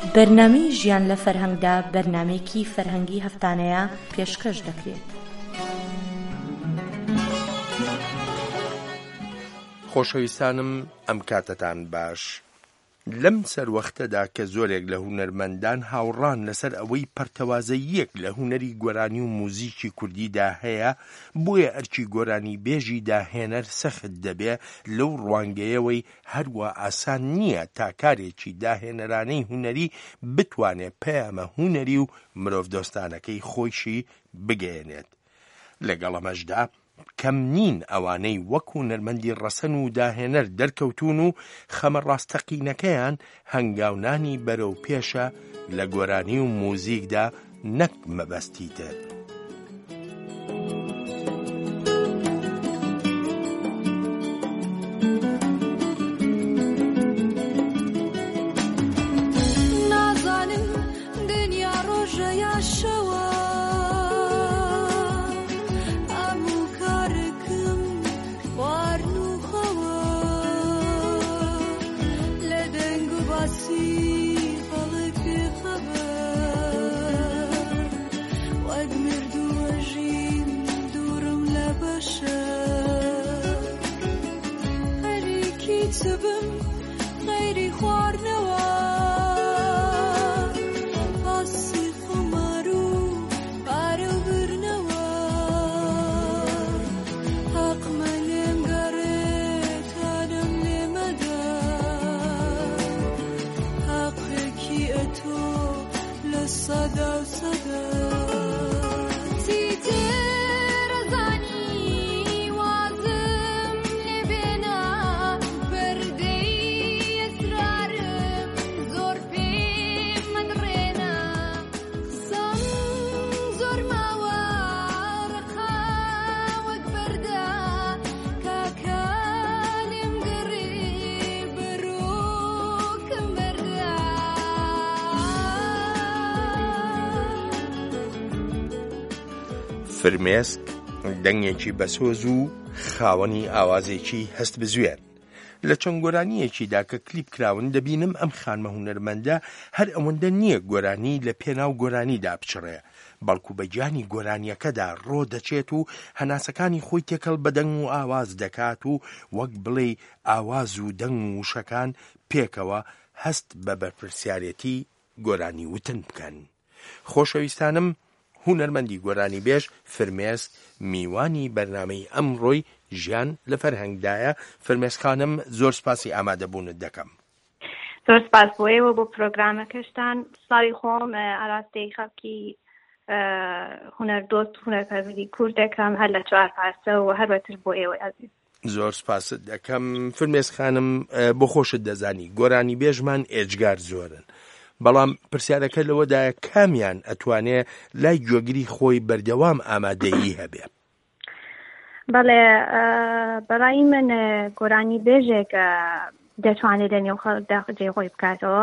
بەرنامەی ژیان لە فەرهەنگدا بەرنامەیەکی فەرهەنگی هەفتانەیە پێشکەش دەکرێت. خۆشەویستانم ئەم کاتتان باش. لەم سەروەختەدا کە زۆرێک لە هونەرمەندان هاوڕان لەسەر ئەوەی پەرتەوازەییەک لە هونەری گۆرانی و موزیکی کوردیدا هەیە، بۆیە ئەرکی گۆرانی بێژی داهێنەر سەخت دەبێ لەو ڕوانگەیەوەی هەروە ئاسان نییە تا کارێکی داهێنەرانەی هونەری بتوانێت پەیامە هونەری و مرۆڤ دۆستانەکەی خۆیشی بگەێنێت. لەگەڵ ئەمەشدا کەم نین ئەوانەی وەک هونەرمەندی ڕەسەن و داهێنەر دەرکەوتون و خەمە ڕاستەقینەکەیان هەنگاونانی بەرەو پێشە لە گۆرانی و موزیکدا نەک مەبەستی تر. فرمێسک دەنگێکی بەسۆز و خاوەنی ئاوازێکی هەست بزوێن. لە چەند گۆرانیەکیدا کە کلیپ کراون دەبینم ئەم خانمە هونەرمەندە هەر ئەوەندە نییە گۆرانی لە پێناو گۆرانیدا بچڕێ، بەڵکو بە گیانی گۆرانیەکەدا ڕۆ دەچێت و هەناسەکانی خۆی تێکەڵ بە دەنگ و ئاواز دەکات و وەک بڵێ ئاواز و دەنگ و وشەکان پێکەوە هەست بە بەرپرسیارەتی گۆرانی وتن بکەن. خۆشەویستانم، هونەرمەندی گۆرانی بێژ فرمێسک میوانی بەرنامەی ئەمڕۆی ژیان لە فەرهەنگدایە. فرمێسک خانم، زۆر سپاسی ئامادەبوونت دەکەم. زۆر سپاس بۆیەوە بۆ پرۆگرامەکەشتان. ساڵی خۆم ئاراستەی خەڵکی هونەردۆست هونەرپەروەری کورد دەکەم، هەر لە چوار پارسە و هەروەتر بۆ ئێوە عەزیز. زۆر سپاست دەکەم. فرمێسک خانم، بۆ خۆشت دەزانی گۆرانی بێژمان ئێجگار زۆرن، بەڵام پرسیارەکە لەوەدایە کامیان ئەتوانێ لای گوێگری خۆی بەردەوام ئامادەیی هەبێ؟ بەڵێ، بەڕای من گۆرانی بێژێک دەتوانێت لە نێو خەڵکدا جێ خۆی بکاتەوە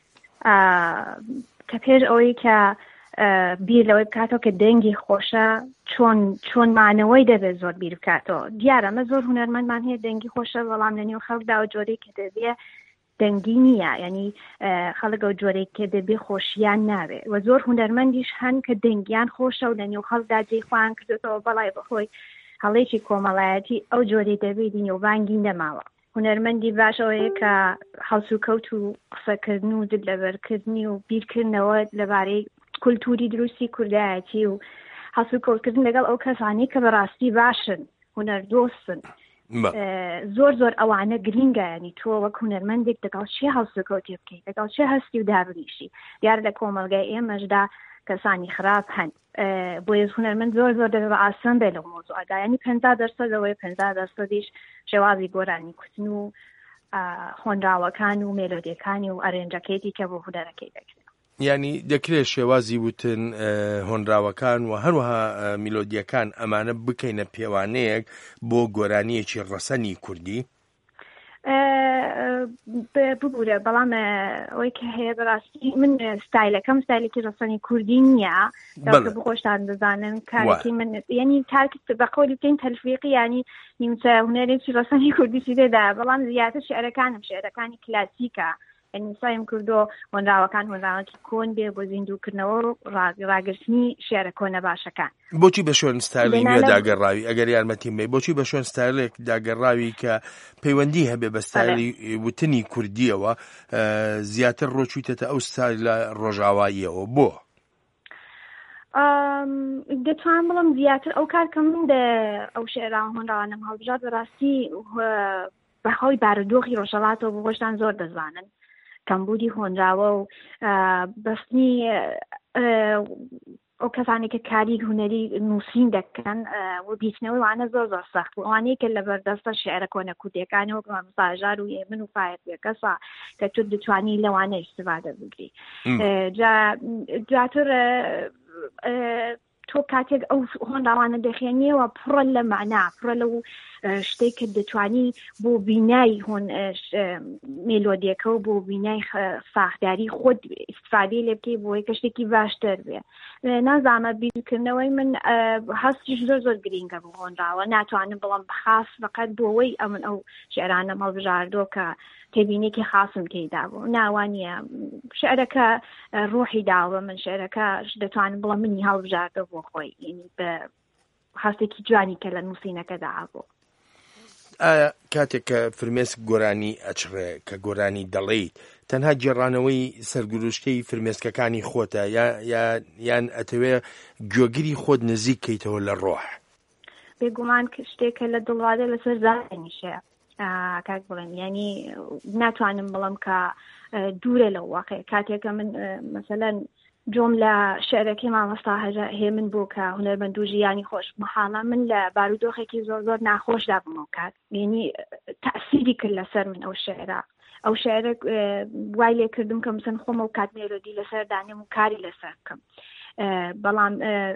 کە پێش ئەوەی کە بیر لەوەی بکاتەوە کە دەنگی خۆشە چۆن مانەوەی دەبێت زۆر بیر بکاتەوە. دیارە ئەمە زۆر هونەرمەندمان هەیە دەنگی خۆشە، بەڵام لە نێو خەڵکدا و جۆرەی کە دەبێ دەنگی نییە، یعنی خەڵک ئەو جۆرەی کە دەبێ خۆشیان ناوێت و زۆر هونەرمەندیش هەن کە دەنگیان خۆشە و لە نێو خەڵکدا جێی خۆیان کردێتەوە، بەڵای بەخۆی هەڵێکی کۆمەڵایەتی ئەو جۆرەی دەبێتی نێوبانگی نەماوە. هونەرمەندی باش ئەوەیە کە هەڵس و کەوت و قسەکردن و دل لەبەرکردنی و بیرکردنەوە لەبارەی کولتوری دروستی کوردایەتی و هەڵس و کەوتکردن لەگەڵ ئەو کەسانی کە بەڕاستی باشن، هونەردۆستن. زۆر ئەوانە گرینگە، ینی تۆ وەک هونەرمەندێک لەگەڵ چێ هەڵس و کەوتی بکەیت، لەگەڵ چێ هەستی و دابنیشی. دیارە لە کۆمەلگای ئێمەشدا کەسانی خراپ هەن، بۆیە هونەرمەند زۆر دەبێت بە ئاسان بێت لەو مۆزوعەدا، ینی 50% ئەوەیە 50%یش شێوازی گۆرانی کوتن و خۆنراوەکان و مێلۆدیەکانی و ئەرێنجەکەیەتی کە بۆ هونەرەکەی دەکرێت. یعنی دەکرێت شێوازی وتن، هۆنراوەکان و هەروەها میلۆدیەکان ئەمانە بکەینە پێوانەیەک بۆ گۆرانیەکی ڕەسەنی کوردی؟ ببوورە، بەڵام ئەوەی کە هەیە بەڕاستی من ستایلەکەم ستایلێکی ڕەسەنی کوردی نییە، کە بخۆشتان بزانن کارێکی من، یعنی کارکت بەقۆلی بکەین تەلفیقی، ینی نیمچە هونەرێکی ڕەسەنی کوردی چی تێدا، بەڵام زیاتر شێعرەکانم شێعرەکانی کلاسیکە سایم کردو هۆنراوەکان هۆنراوەکی کۆن بێ بۆ زیندووکردنەوە و ڕاگررتنی شێرە کۆنە باشەکان. بۆچی بە شوێن ستایلی نوێ داگەڕاوی ئەگەر یارمەتیم بێ بۆچی بە شوێن ستایلێک داگەڕاوی کە پەیوەندی هەبێ بە ستایلی وتنی کوردیەوە زیاتر ڕۆچوویتە ئەو ستایلە ڕۆژاواییەوە بۆ؟ دەتوان بڵم زیاتر ئەو کارکە من ئەو شێرا هۆنراوانم هەڵبژات بەڕاستی بەخۆی بارودۆخی ڕۆژهەڵاتەوە بۆ خۆشتان زۆر دەزانن کەمبوودی هۆنراوە و بەستنی ئەو کەسانی کە کاری هوەری نووسین دەکەن و بیستنەوەی وانە زۆر زۆر سەخت و ئەوانەیە کە لە بەردەستە شێعرە کۆنە کوردیەکانەوە مەساژار و ئێمن و فایەت کەسا کە تۆ دەتوانی لەوانە ئیستیفادە بگری. دواتر تۆ کاتێک ئەو هۆنراوانە دەخێنیەوە پڕە لە معنا پڕە لەو شتێک کە دەتوانی بۆ بینایی مێلۆدیەکە و بۆ بینای ساختاری خۆت ئیستفادەی لێ بکەی بۆ یەکە شتێکی باشتر بێ. نازانە بیرکردنەوەی من هەستیش زۆر زۆر گرینگە بۆ هۆنراوە ناتوانم بڵم بەخاس فقط بۆەوەی ئەمن ئەو شێرانە هەڵبژاردۆ کە تێبینێکی خاصم تێدا بوو ناوانیە شعرەکە ڕۆحی داوە من شعرەکە دەتوانم بڵم منی هەڵبژاردە بۆ خۆی یعنی بە هەستێکی جوانی کە لە نووسینەکەدا بوو. ئایا کاتێک کە فرمێسک گۆرانی ئەچڕێ کە گۆرانی دەڵێیت تەنها گێڕانەوەی سەرگروشتەی فرمێسکەکانی خۆتە یان ئەتەوێ گوێگری خۆت نزیکەیتەوە لە ڕۆح؟ بێگومان شتێکە لە دڵوادە لەسەر زانیشە کاک بڵێن ینی ناتوانم بڵم کە دوورە لەو واقع کاتێکە من مەسەلەن جۆم لە شعرەکەی مامۆستا هەیە من بوو کە هونەرمەند و ژیانی خۆش محاڵە من لە بارودۆخێکی زۆر زۆر ناخۆشدا بمەوە کات یعنی تەأسیری کرد لەسەر من ئەو شعرە ئەو شعرە وای لێ کردم کە مثلا خۆم و کات مێلۆدی لەسەر دانێم و کاری لەسەر بکەم بەڵام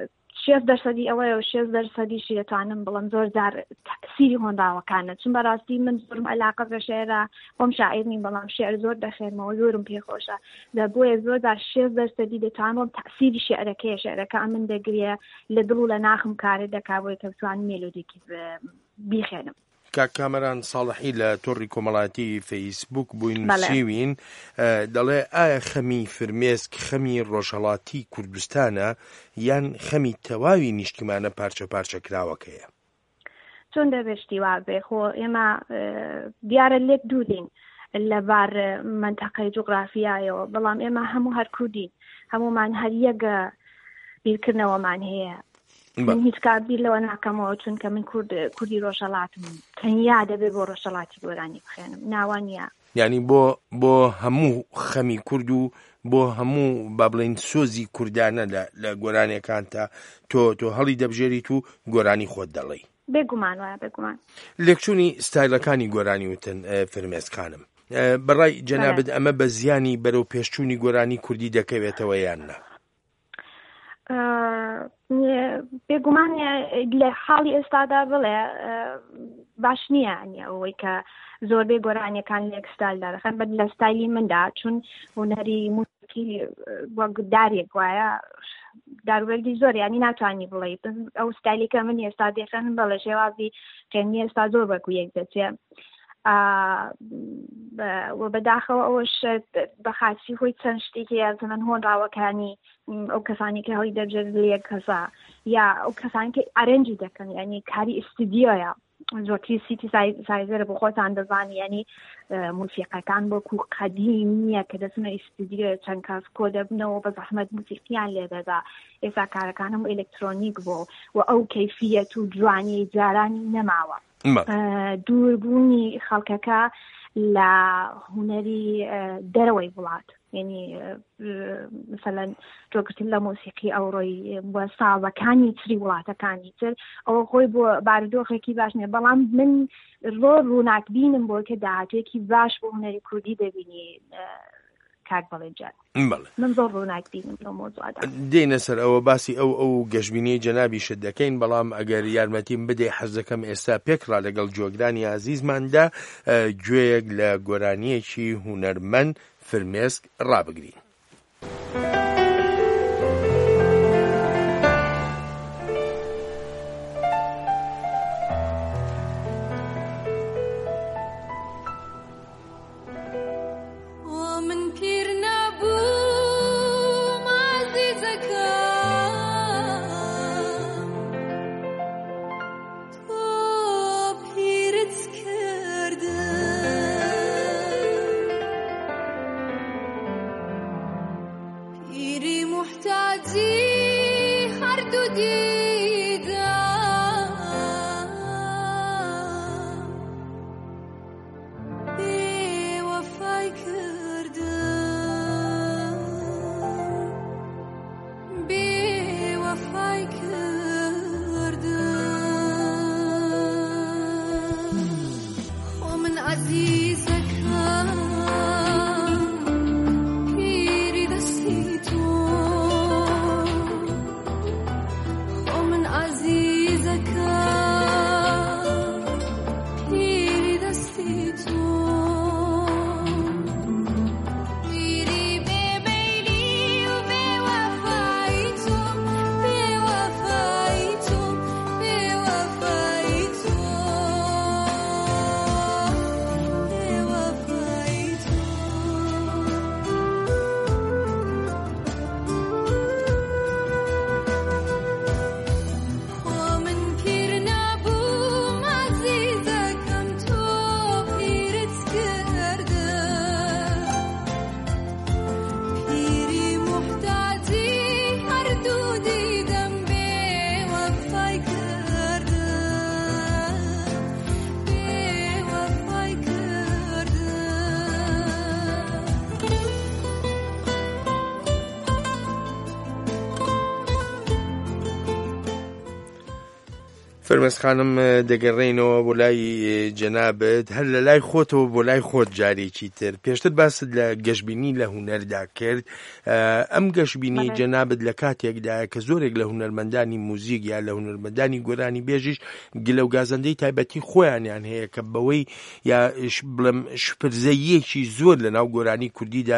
60% ئەوەیە و 60%شی دەتوانم بڵم زۆر جار تەأسیری هۆنراوەکانە چون بەڕاستی من زۆرم عەلاقە بە شێعرە خۆم شاعیر نیم بەڵام شێعر زۆر دەخێنمەوە زۆرم پێخۆشە بۆیە زۆر جار 60% دەتوانم تەأسیری شێعرەکەیە شێعرەکە من دەگرێ لە دڵ و لە ناخم کارێ دەکا بۆیە کە بتوانم مێلۆدیێکی بیخێنم. کامەران ساڵحی لە تۆڕی کۆمەڵایەتی فەیسبوک بووین نووسیوین دەڵێ ئایا خەمی فرمێسک خەمی ڕۆژهەڵاتی کوردستانە یان خەمی تەواوی نیشتیمانە پارچە پارچە کراوەکەیە؟ چۆن دەبێشتی وا بێ خۆ ئێمە دیارە لێک دوورین لەبار منتەقەی جوغرافیایەوە بەڵام ئێمە هەموو هەر کوردین هەمومان هەر یەکە بیرکردنەوەمان هەیە. من هیچ کاربیر لەوە ناکەمەوە چونکە من کوردی ڕۆژهەڵاتم تەنیا دەبێت بۆ ڕۆژهەڵاتی گۆرانی بخێنم ناوانە یعنی بۆ هەموو خەمی کورد و بۆ هەموو با بڵێن سۆزی کوردانە لە گۆرانیەکانتە تۆ هەڵی دەبژێریت و گۆرانی خۆت دەڵێی بێگومان وایە بێگومان لێکچوونی ستایلەکانی گۆرانی وتن فرمێسکانم بەڕای جەنابەت ئەمە بە زیانی بەرەو پێشچوونی گۆرانی کوردی دەکەوێتەوە یان نا؟ بێگومان لە حاڵی ئێستادا بڵێ باش نییە ئەوەی کە زۆربەی گۆرانیەکان لە ستایلدا دەخەن بەد لە ستایلی مندا چون هونەری موسیقی وەک دارێک وایە داروبەردی زۆر ینی ناتوانانی بڵێ ئەو ستایلیکە من ئێستا دێخێنم بەڵێ شێوازی خێنی ئێستا زۆر وەکو یەک دەچێت بەداخەوە ئەوەش بە خاچی خۆی چەند شتێکی یازمەن هۆنراوەکانی ئەو کەسانی کە هەڵی دەبژێت لە کەسا یا ئەو کەسانی کە ئارێنجی دەکەن ینی کاری ئستودیۆیە زۆرتری سیتی سایزەرە بۆ خۆتان دەزانی ینی موسیقەکان بۆکو قەدیم نییە کە دەچنە ئستودیۆ چەند کەس کۆ دەبنەوە بە زەحمەت موسیقیان لێدەدا ئێستا کارەکانم ئێلکترۆنیک بۆ و ئەو کەیفیەت و جوانی جارانی نەماوە دووربوونی خەڵکەکە لە هونەری دەرەوەی وڵات یعنی مثلا تۆکردن لە مۆسیقی ئەوڕۆی بۆ ساڵەکانی تری وڵاتەکانی تر ئەوە خۆی بۆ بارودۆخێکی باش نیە بەڵام من زۆر ڕووناکبینم بۆ کە داهاتوێکی باش بۆ هونەری کوردی دەبینی کاک بەڵێجان من زۆر ڕووناکبینم لەو مۆزوعدا دێنە سەر ئەوە باسی ئەو گەشتبینی جەنابیشت دەکەین بەڵام ئەگەر یارمەتیم بدەی حەز دەکەم ئێستا پێکڕا لەگەڵ جۆگرانی عەزیزماندا گوێیەک لە گۆرانیەکی هونەرمەند فرمێسک ڕابگرین. ومن فرمێس خانم دەگەڕێینەوە بۆ لای جەنابەت هەر لە لای خۆتەوە بۆ لای خۆت جارێکی تر پێشتر باست لە گەشتبینی لە هونەردا کرد ئەم گەشتبینی جەنابەت لە کاتێکدا کە زۆرێک لە هونەرمەندانی موزیک یا لە هونەرمەندانی گۆرانی بێژیش گلە و گازەندەی تایبەتی خۆیانیان هەیە کە بەوەی یا بڵێم شپرزەیەکی زۆر لە ناو گۆرانی کوردیدا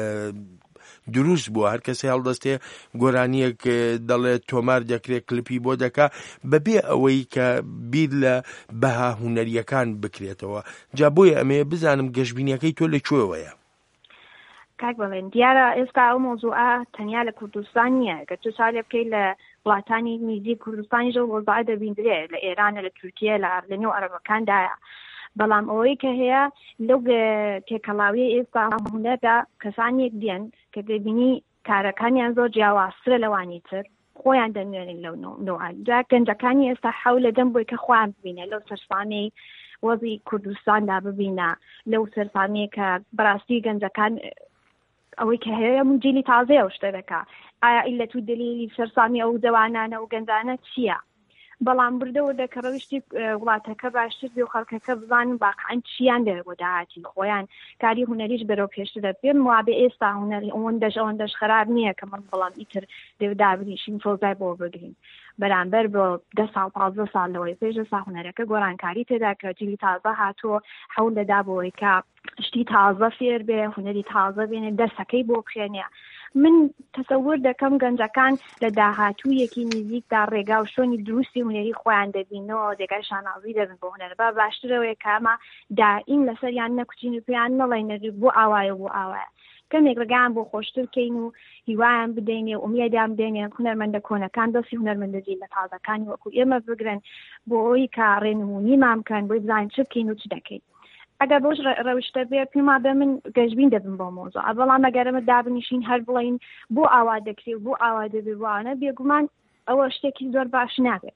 دروست بووە هەر کەسێ هەڵدەستێ گۆرانیەک دەڵێت تۆمار دەکرێت کلپی بۆ دەکا بەبێ ئەوەی کە بیر لە بەها هونەریەکان بکرێتەوە جا بۆیە ئەمێ بزانم گەشتبینیەکەی تۆ لەکوێوەیە کاک بڵێن دیارە ئێستا ئەو مۆزوعە تەنیا لە کوردستان نییە کە تو سالێ بکەی لە وڵاتانی نزیک کوردستانیش وەزای دەبیندرێت لە ئێرانە لە تورکیە لە نێو عەرەبەکاندایە بەڵام ئەوەی کە هەیە لەو تێکەڵاوی ئێستا هونەردا کەسانێک دێن کە دەبینی کارەکانیان زۆر جیاوازترە لەوانی تر خۆیان دەنوێنن لەو نەوعان جا گەنجەکانی ئێستا حەولە دەم بۆی کە خۆیان ببینە لەو سەرسامەی وەزی کوردستاندا ببینە لەو سەرسامەیە کە بەڕاستی گەنجەکان ئەوەی کە هەیە جیلی تازەیە ئەو شتە دەکا ئایا ئیلەت و دلیلی سەرسامی ئەو جەوانانە و گەنجانە چییە بەڵام بردەوە دەکە ڕەوشتی وڵاتەکە باشتر بێ و خەڵکەکە بزانن واقعەن چیان دەوێت بۆ داهاتی خۆیان کاری هونەریش بەرەو پێشتر دەبێن وابێ ئێستا هونەری ئەوەندەش خراپ نییە کە من بەڵام ئیتر دەبدابنیشین فۆزای بۆ بگرین بەرامبەر بۆ 10 ساڵ 15 ساڵ لەوەی پێش ئێستا هونەرەکە گۆرانکاری تێدا کە جیلی تازە هاتووە حەول دەدا بۆەوەی کە شتی تازە فێر بێ هونەری تازە بێنێ دەسەکەی بۆ بخێنێ من تەسەور دەکەم گەنجەکان لە داهاتوویەکی نزیکدا ڕێگا و شۆنی دروستی هونەری خۆیان دەبینەوە جێگای شانازی دەبن بۆ هونەربا باشترەوەی کامە دائیم لەسەریان نەکوچین و پێیان نەڵێنەر بۆ ئاوایە بۆ ئاوایە کەمێک ڕێگایان بۆ خۆشتر کەین و هیوایان بدەینێ و ئومیدیان بدەینێ هونەرمەندە کۆنەکان دەستی هونەرمەندەجی لە تازەکانی وەکو ئێمە بگرن بۆ ئەوەی کە ڕێنمونیمان بکەن بۆی بزانین چ بکەین و چ دەکەین ئەگەر بۆش ڕەوشتە بێ پێما بە من گەشتبین دەبم بۆ مۆزوع بەڵام ئەگەرمە دابنیشین هەر بڵین بۆ ئاوا دەکرێت بۆ ئاوا دەبێ وانە بێگومان ئەوە شتێکی زۆر باش نابێت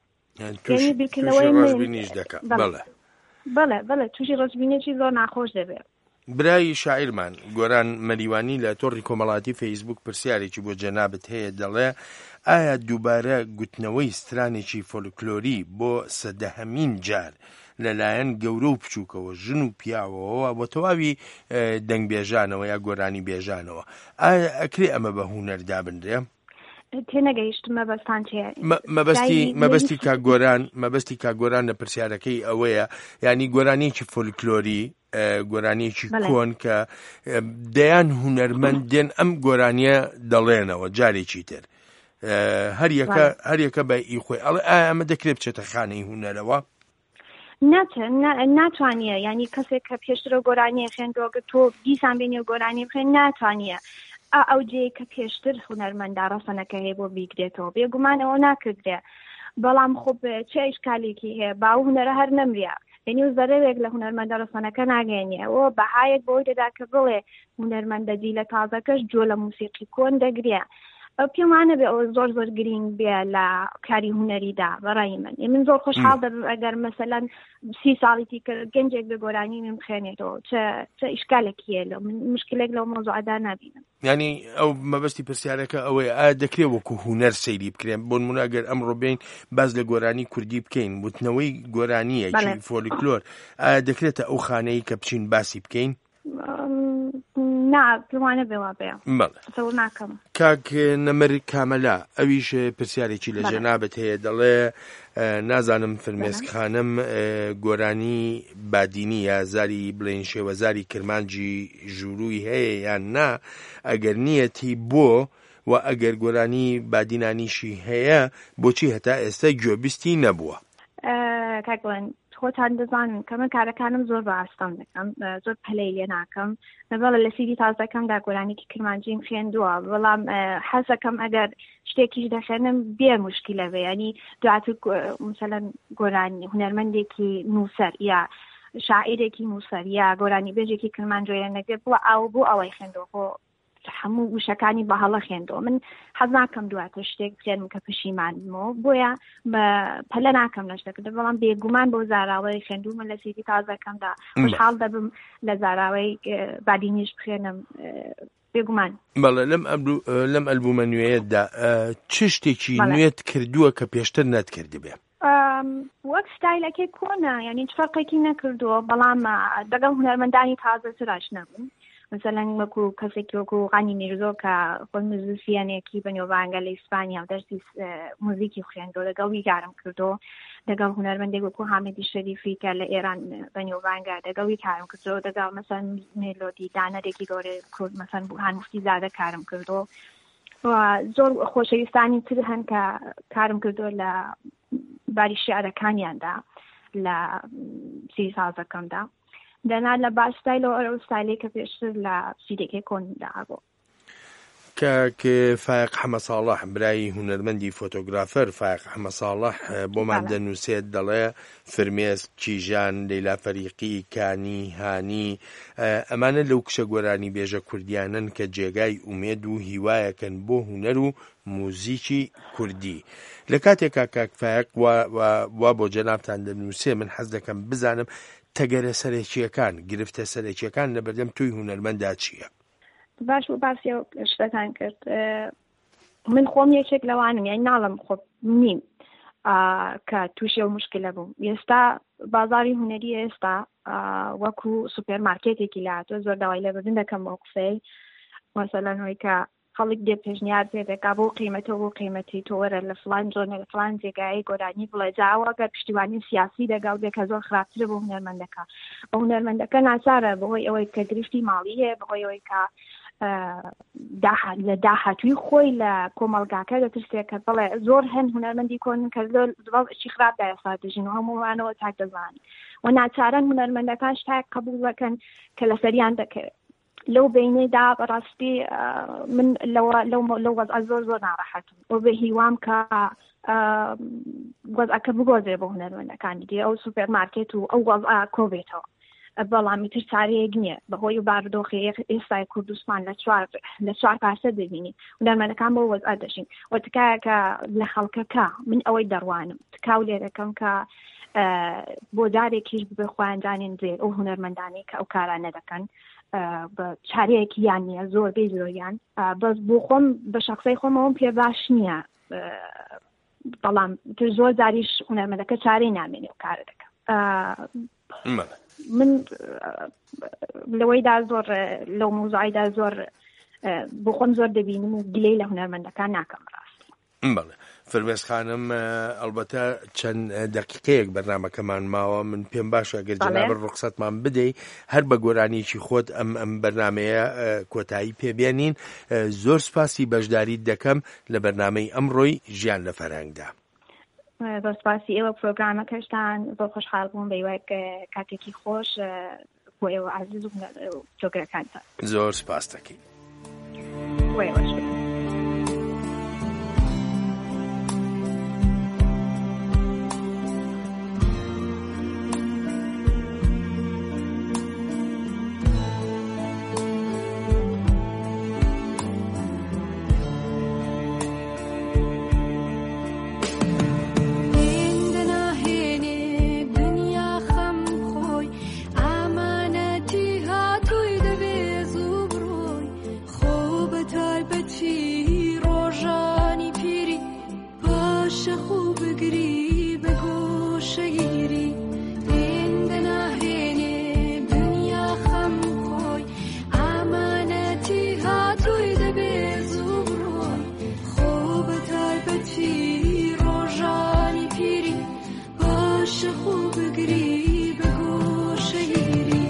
بەڵێ تووشی ڕۆژبینێکی زۆر ناخۆش دەبێت برای شاعیرمان گۆران مەریوانی لە تۆڕی کۆمەڵاتی فەیسبوک پرسیارێکی بۆ جەنابەت هەیە دەڵێ ئایا دووبارە گوتنەوەی سترانێکی فۆلکلۆری بۆ سەدەهەمین جار لەلایەن گەورە و بچووکەوە ژن و پیاوەوە بۆ تەواوی دەنگ بێژانەوە یا گۆرانی بێژانەوە ئایا ئەکرێ ئەمە بە هونەردا بنرێ تێنەگەیشت مەبەستان چێ مەبەستی کاگۆران لە پرسیارەکەی ئەوەیە ینی گۆرانێکی فۆلکلۆری گۆرانیەکی کۆن کە دەیان هونەرمەند دێن ئەم گۆرانیە دەڵێنەوە جارێکی تر هەریەکە بە ئیخۆی ئایا ئەمە دەکرێت بچێتە خانەی هونەرەوە ناتوانیە ینی کەسێک کە پێشترە گۆرانیە خوێندۆگە تۆ دیسان بینی و گۆرانی بخێن ناتوانیە ئەو جێ کە پێشتر هونەرمەندا ڕەسەنەکە هەیە بۆ بیگرێتەوە بێگومانەوە ناکردێ بەڵام خۆب چه ئیشکالێکی هەیە باو هونەرە هەر نەمریا یعنی و زەرەوێک لە هونەرمەندە ڕەسەنەکە ناگەێنێ ئەوە بەهایەک بۆی دەدا کە بڵێ هونەرمەندە جیلە تازەکەش جۆ لە موسیقی کۆن دەگرێ پێمانە بێ ئەوە زۆر زۆر گرنگ بێ لە کاری هوەریدا بەڕای من زۆر خۆشحاڵ دەبم ئەگەر مەسەلەن 30 ساڵی کرد گەنجێک بە گۆرانی من بخێنێتەوە چ ئیشکالێکیە لەو من مشکلێک لەو مۆزوعدا نبینم. ینی ئەو مەبەستی پرسیارەکە ئەوەیە ئایا دەکرێت وەکو هوەر سەیری بکرێن بۆ نمونە ئەگەر ئەمڕۆ بین باز لە گۆرانی کوردی بکەین وتنەوەی گۆرانیە فۆلیکلۆر ئایا دەکرێتە ئەو خانەی کە بچین باسی بکەین؟ پێوانە بێوا بێ ناکەم. کاک نەمەر کامەلا ئەویش پرسیارێکی لە جەنابەت هەیە دەڵێ نازانم فرمێسک خانم گۆرانی بادینی یا زاری بڵێن شێوەزاری کرمانجی ژووروی هەیە یان نا ئەگەر نیەتی بۆ و ئەگەر گۆرانی بادینانیشی هەیە بۆچی هەتا ئێستا گوێبیستی نەبووە؟ کاکڵێن خۆتان دەزانن کە من کارەکانم زۆر بەئاستەم دەکەم زۆر پەلەی لێ ناکەم لەبەڵە لە سیدی تازەکەمدا گۆرانێکی کرمانجیم خوێندووە بەڵام حەزەکەم ئەگەر شتێکیش دەخێنم بێ موشکیلە بێ ینی دواتر مثلەن گۆرانی هونەرمەندێکی نووسەر یا شاعیرێکی نووسەر یا گۆرانی بێژێکی کرمانجۆیە نەگرێت بووە ئاو بوو ئەوەی خوێندەوە هەموو وشەکانی بە هەڵە خوێندەوە من حەز ناکەم دواتر شتێک بخێنم کە پشیمانمەوە بۆیە پەلە ناکەم لە شتەکە بەڵام بێگومان بۆ زاراوەی خوێندوومە لە سیدی تازەکەمدا خۆشحاڵ دەبم لە زاراوەی بادینیش بخێنم بێگومان. بەڵێ لەم ئەلبومە نوێیەتدا چ شتێکی نوێت کردووە کە پێشتر نەتکردبێ؟ وەک ستایلەکەی کۆنە یعنی فەرقێکی نەکردووە بەڵام دەگەڵ هونەرمەندانی تازەتراش نەبوون مثلەن وەکو کەسێکی وەکو غانی میرزۆ کە خۆی موزیسیانێکی بەنێوبانگە لە ئیسپانیا و دەرسی موزیکی خوێندەوە لەگەڵی کارم کردو لەگەڵ هونەرمەندێک وەکو حامێدی شەریفی کە لە ئێران بەنێوبانگە لەگەڵی کارم کردو لەگەڵ مەسەن مێلۆدی دانەرێکی گەورەی کورد مەسەن بوهان مفتی زادە کارم کردو و زۆر خۆشەویستانی تر هەن کە کارم کردو لە باری شیعرەکانیاندا لە سی سازەکەمدا دەنا لە باشستایلەوە ئەو ستایلێک کە پێشتر لە سیدێکی کۆندا بوو. کاک فایق حەمە ساڵح برای هونەرمەندی فۆتۆگرافەر فایق حەمە ساڵح بۆمان دەنووسێت دەڵێ فرمێسک کیژان لەیلا فەریقی کانی هانی ئەمانە لەو کشە گۆرانی بێژە کوردیانن کە جێگای ئومێد و هیوایەکەن بۆ هونەر و موزیکی کوردی. لە کاتێکا کاک فایق وا بۆ جەنابتان دەنووسێ من حەز دەکەم بزانم تەگەرە سەرەکیەکان گرفتە سەرەکیەکان لە بەردەم توی هونەرمەندا چییە؟ باش و باسی ئەو شتەکان کرد من خۆم یەکێک لەوانم یان ناڵم خۆ نیم کە تووشی ئەو مشکلە بووم ئێستا بازاری هونەری ئێستا وەکو سوپەرمارکێتێکی لاتۆ زۆر داوای لەبردن دەکەم بۆ قسەی مەسەلەن هۆی کە خەڵک دێ پێشنیار پێ دەکا بۆ قیمەتەوە بۆ قیمەتی تۆ وەرە لە فڵان جۆنە لە فڵان جێگایی گۆرانی بڵێ جاوە گەر پشتیوانی سیاسی دەگەڵ بێ کە زۆر خراپترە بۆ هونەرمەندەکە بە هونەرمەندەکە ناچارە بەهۆی ئەوەی کە گرفتی ماڵی هەیە بەهۆی ئەوەی کە لە داهاتووی خۆی لە کۆمەڵگاکە دەترسێت کە بڵێ زۆر هەن هونەرمەندی کۆن کە چی خراپدا ئێستا دەژین و هەمووانەوە چاک دەزانن و ناچارەن هونەرمەندەکان شتێک قبول بکەن کە لەسەریان دەکەوێت لەو بینێدا بەڕاستی من لەو وەزع زۆر ناڕەحەتم و بە هیوام کە وەزعەکە بگۆزێ بۆ هونەرمەندەکانی دی ئەو سوپەرمارکێت و ئەو وەزع کۆبێتەوە بەڵامی تر چارەیەک نییە بەهۆی بارودۆخی ئێستای کوردستان لە چوار پارچە دەبینی هونەرمەندەکان بۆ وەزع دەژین و تکایە کە لە خەڵکەکە من ئەوەی دەڕوانم تکاو لێ دەکەم کە بۆ دارێکیش ببێ خۆیانجانێن جێر ئەو هونەرمەندانی کە ئەو کارانە دەکەن بە چارەیەکی یان نییە زۆر بێ زۆریان بەس بۆ خۆم بە شخصەی خۆمەوەم پێ باش نییە بەڵام تر زۆر جاریش هونەرمەندەکە چارەی نامێنێ و کارە دەکەم من لەوەیدا زۆر لەو موزایدا زۆر بۆ خۆم زۆر دەبینم و گلەی لە هونەرمەندەکان ناکەم ڕاستی. بەڵێ فرمێس خانم ئەلبەتە چەند دەقیقەیەک بەرنامەکەمان ماوە من پێم باشە گەر جەنابەت ڕوخسەتمان بدەی هەر بە گۆرانیکی خۆت ئەم بەرنامەیە کۆتایی پێبێنین. زۆر سپاسی بەشداریت دەکەم لە بەرنامەی ئەمڕۆی ژیان لە فەرهەنگدا. زۆر سپاسی ئێوە پرۆگرامەکەشتان زۆر خۆشحاڵ بووم بە هیوای کاتێکی خۆش بۆ ئێوە عەزیز و جۆگەکانتان. زۆر سپاس دەکەین. عاشق و بگری به گوشگیری این دناهینه دنیا خم خوی امانتی هاتوی دبی زوروی خوب تایبتی روزانی پیری عاشق و بگری به گوشگیری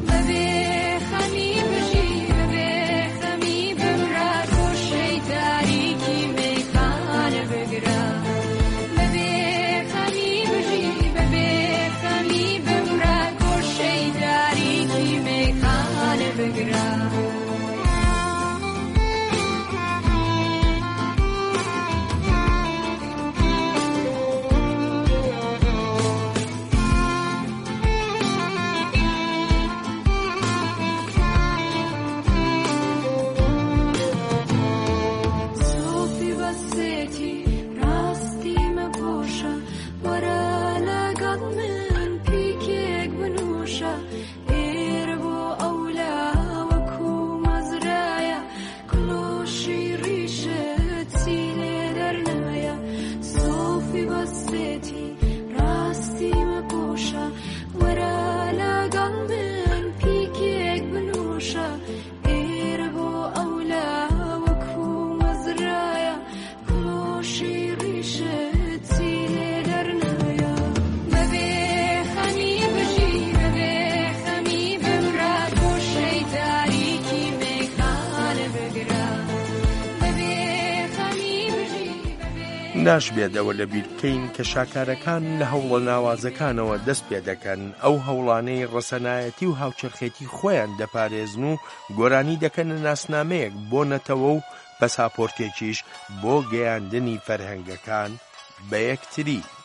ناشبێت ئەوە لە بیرکەین کە شاکارەکان لە هەوڵە ناوازەکانەوە دەست پێ دەکەن ئەو هەوڵانەی ڕەسەنایەتی و هاوچەرخێتی خۆیان دەپارێزن و گۆرانی دەکەن ناسنامەیەک بۆ نەتەوە و پەساپۆرتێکیش بۆ گەیاندنی فەرهەنگەکان بە یەکتری.